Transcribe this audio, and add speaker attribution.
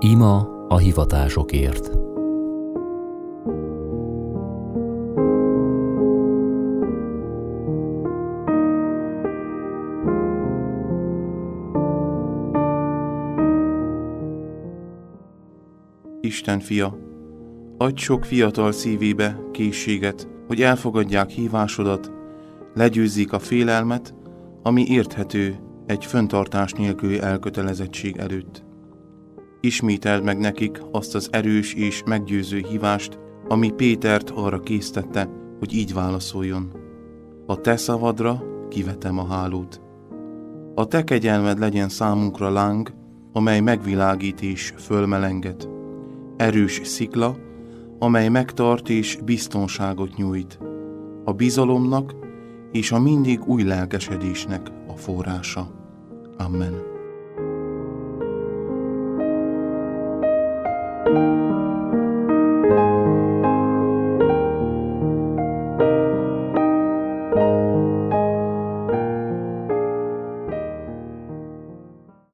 Speaker 1: Ima a hivatásokért.
Speaker 2: Isten fia, adj sok fiatal szívébe készséget, hogy elfogadják hívásodat, legyőzzék a félelmet, ami érthető egy fenntartás nélküli elkötelezettség előtt. Ismételd meg nekik azt az erős és meggyőző hívást, ami Pétert arra késztette, hogy így válaszoljon. A te szavadra kivetem a hálót. A te kegyelmed legyen számunkra láng, amely megvilágít és fölmelenget. Erős szikla, amely megtart és biztonságot nyújt. A bizalomnak és a mindig új lelkesedésnek a forrása. Amen.